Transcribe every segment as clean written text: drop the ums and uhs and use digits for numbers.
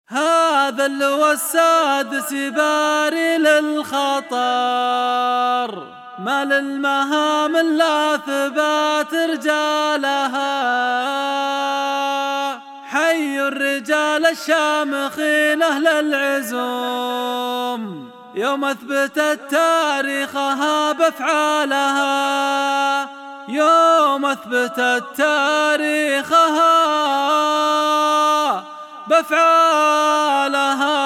هذا اللواء السادس باري للخطر، ما للمهام إلا ثبات رجالها. حي الرجال الشامخين أهل العزوم، يوم أثبتت تاريخها بأفعالها، يوم أثبتت تاريخها بأفعالها.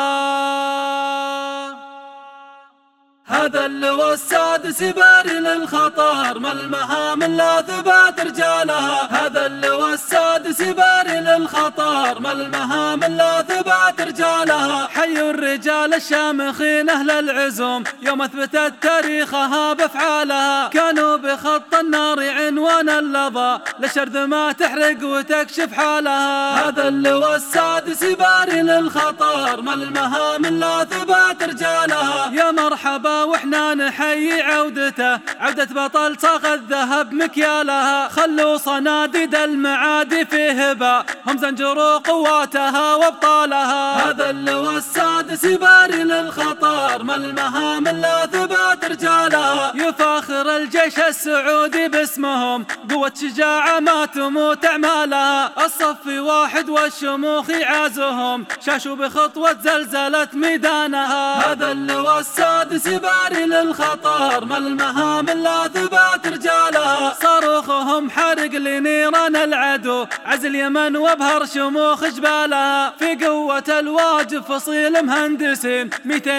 هذا اللواء السادس باري للخطر، ما المهام إلا ثبات رجالها. هذا اللواء السادس باري للخطر، ما المهام إلا ثبات رجالها. حي الرجال الشامخين أهل العزوم، يوم أثبتت تاريخها بأفعالها. كانوا بخط النار عنوان اللظى، لشرذ ما تحرق وتكشف حالها. هذا اللواء السادس باري للخطر، ما المهام إلا ثبات رجالها. يا مرحبا واحنا نحيي عودته، عودة بطل صاغ الذهب مكيالها. خلوا صناديد المعادي في هبة، هم زنجروا قواتها وابطالها. هذا اللواء السادس باري للخطر، ما المهام الا ثبات رجالها. يفاخر الجيش السعودي باسمهم، قوة شجاعة ما تموت اعمالها. الصف واحد والشموخ يعازهم، شاشوا بخطوة زلزلت ميدانها. هذا اللواء السادس باري للخطر، ما المهام الا ثبات رجالها. صاروخهم حرق لنيران العدو، عز اليمن وابهر شموخ جبالها. في قوة الواجب فصيل مهندسين،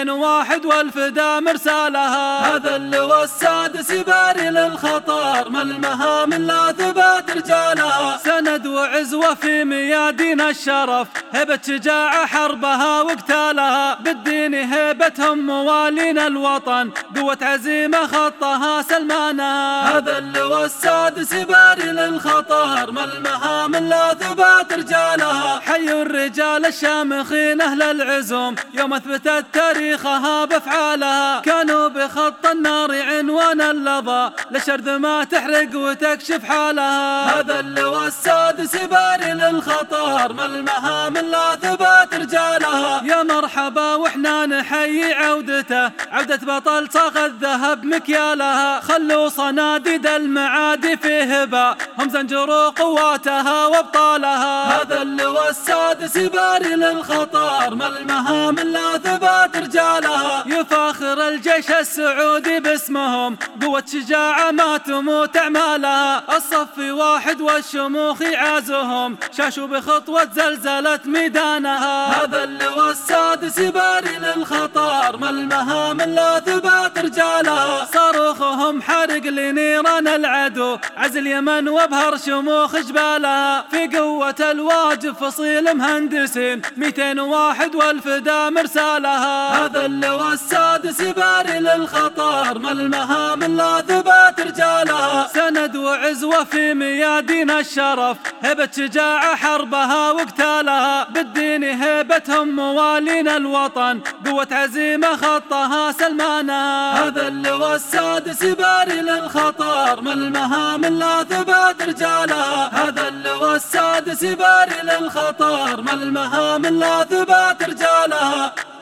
201 والفدا مرسالها. هذا اللواء السادس باري للخطر، ما المهام الا ثبات رجالها. سند وعز وفي ميادين الشرف، هبة شجاعة حربها وقتالها. بالدين هيبتهم موالين الوطن، قوة عزيمة خطها سلمانها. هذا اللواء السادس باري للخطر، ما المهام الا ثبات رجالها. حي الرجال الشامخين أهل العزوم، يوم أثبتت تاريخها بأفعالها. كانوا بخط النار عنوان اللظى، لشرذ ما تحرق وتكشف حالها. هذا اللواء السادس باري للخطر، ما المهام الا ثبات رجالها. يا مرحبا واحنا نحيي عودته، عودة بطل صاغ الذهب مكيالها. خلوا صناديد المعادي في هبة، هم زنجروا قواتها وابطالها. هذا اللواء السادس باري للخطر، ما المهام الا ثبات رجالها. يفاخر الجيش السعودي باسمهم، قوة شجاعة ما تموت اعمالها. الصف واحد والشموخ يعازهم، شاشوا بخطوة زلزلت ميدانها. هذا اللواء السادس باري للخطر، ما المهام الا ثبات رجالها. صاروخهم حرق لنيران العدو، عز اليمن وابهر شموخ جبالها. في قوة الواجب فصيل مهندسين، 201 والفدا مرسالها. هذا اللواء السادس باري للخطر، ما المهام الا ثبات رجالها. سند وعز وفي ميادين الشرف، هبة شجاعة حربها وقتالها. بالدين هيبتهم موالين الوطن، قوة عزيمة خطها سلمانها. هذا اللواء السادس باري للخطر، ما المهام الا ثبات رجالها. هذا اللواء السادس باري للخطر، ما المهام الا ثبات رجالها.